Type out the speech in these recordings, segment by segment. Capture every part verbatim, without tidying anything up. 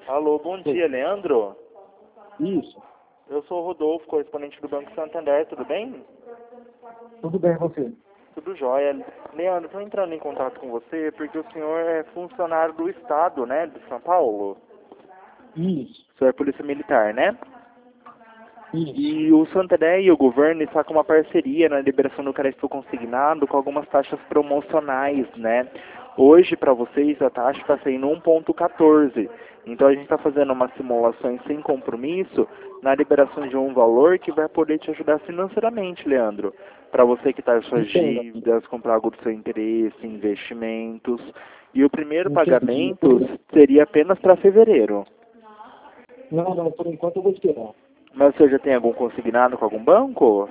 Alô, bom dia, Leandro. Isso. Eu sou o Rodolfo, correspondente do Banco Santander, tudo bem? Tudo bem, você? Tudo jóia. Leandro, estou entrando em contato com você porque o senhor é funcionário do Estado, né, de São Paulo? Isso. O senhor é polícia militar, né? Isso. E o Santander e o governo estão com uma parceria na liberação do crédito consignado com algumas taxas promocionais, né? Hoje, para vocês, a taxa está saindo um ponto quatorze. Então, a gente está fazendo uma simulação sem compromisso na liberação de um valor que vai poder te ajudar financeiramente, Leandro. Para você que está com suas Entenda. dívidas, comprar algo do seu interesse, investimentos. E o primeiro Entendi. pagamento seria apenas para fevereiro. Não, não, por enquanto eu vou esperar. Mas você já tem algum consignado com algum banco?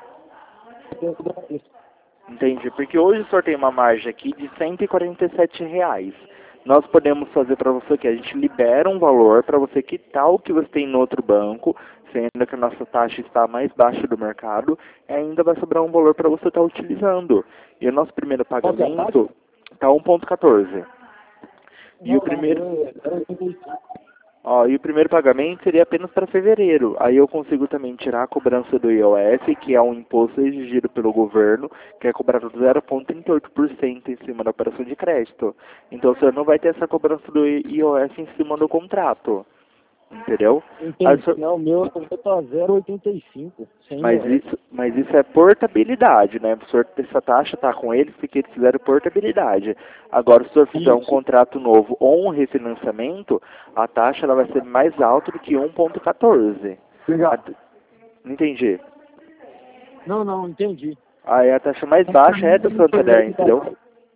Eu tenho que isso. Entendi, porque hoje o senhor tem uma margem aqui de cento e quarenta e sete reais. Nós podemos fazer para você que a gente libera um valor para você quitar o que você tem no outro banco, sendo que a nossa taxa está mais baixa do mercado, e ainda vai sobrar um valor para você estar utilizando. E o nosso primeiro Qual que é a pagamento está um ponto quatorze. E o Não, não, primeiro... eu, era oitenta e cinco. Ó, e o primeiro pagamento seria apenas para fevereiro. Aí eu consigo também tirar a cobrança do I O S, que é um imposto exigido pelo governo, que é cobrado zero vírgula trinta e oito por cento em cima da operação de crédito. Então você não vai ter essa cobrança do I O S em cima do contrato. Entendeu? Aí, o Entendi. senhor- Não, o meu está zero vírgula oitenta e cinco. Sem mas, I O S. isso, mas isso é portabilidade, né? O senhor, essa taxa está com ele porque eles fizeram portabilidade. Agora, se o senhor fizer um Isso. contrato novo ou um refinanciamento, a taxa ela vai ser mais alta do que um ponto quatorze. Obrigado. Não entendi. Não, não, entendi. Aí a taxa mais baixa é do Santander, entendeu?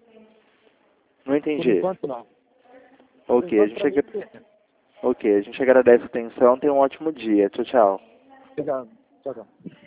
Não Por entendi. enquanto não. Por Ok, a enquanto gente, para mim ag- é. ok, a gente agradece a atenção, tenha um ótimo dia. Tchau, tchau. Obrigado. Tchau, tchau.